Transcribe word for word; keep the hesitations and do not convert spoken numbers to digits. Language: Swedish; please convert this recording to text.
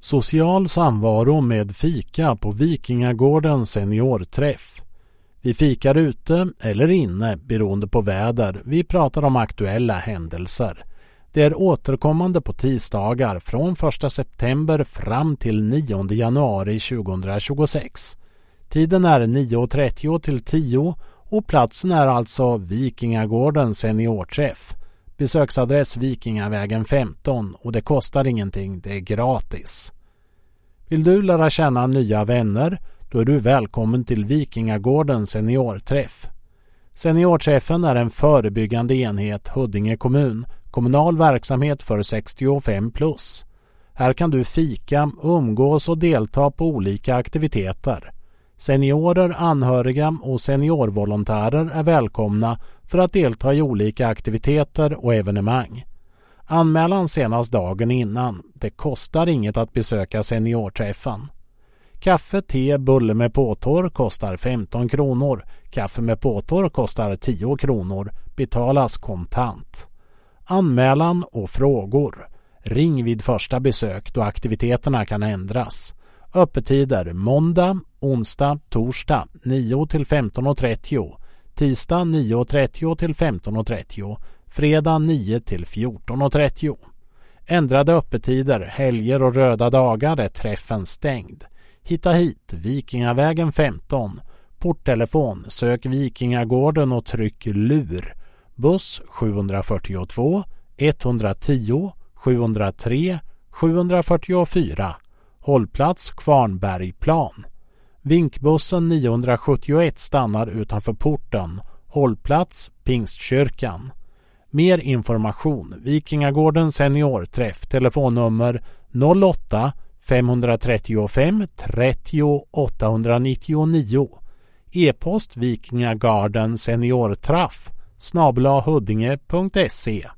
Social samvaro med fika på Vikingagården seniorträff. Vi fikar ute eller inne beroende på väder. Vi pratar om aktuella händelser. Det är återkommande på tisdagar från första september fram till nionde januari tjugohundratjugosex. Tiden är nio trettio till tio och platsen är alltså Vikingagården seniorträff. Besöksadress Vikingavägen femton och det kostar ingenting, det är gratis. Vill du lära känna nya vänner, då är du välkommen till Vikingagården seniorträff. Seniorträffen är en förebyggande enhet Huddinge kommun, kommunal verksamhet för sextiofem plus. Här kan du fika, umgås och delta på olika aktiviteter. Seniorer, anhöriga och seniorvolontärer är välkomna för att delta i olika aktiviteter och evenemang. Anmälan senast dagen innan. Det kostar inget att besöka seniorträffen. Kaffe, te, bulle med påtår kostar femton kronor. Kaffe med påtår kostar tio kronor. Betalas kontant. Anmälan och frågor. Ring vid första besök då aktiviteterna kan ändras. Öppettider måndag, onsdag, torsdag nio till femton trettio, tisdag nio trettio till femton trettio, fredag nio till fjorton trettio. Ändrade öppettider, helger och röda dagar är träffen stängd. Hitta hit, Vikingavägen femton. Porttelefon, sök Vikingagården och tryck lur. Buss sjuhundrafyrtiotvå, etthundratio, sjuhundratre, sjuhundrafyrtiofyra. Hållplats Kvarnbergplan. Vinkbussen niohundrasjuttioett stannar utanför porten. Hållplats Pingstkyrkan. Mer information Vikingagården seniorträff. Telefonnummer noll åtta femhundratrettiofem trettio åttahundranittionio. E-post vikingagarden seniorträff snabel-a huddinge punkt se.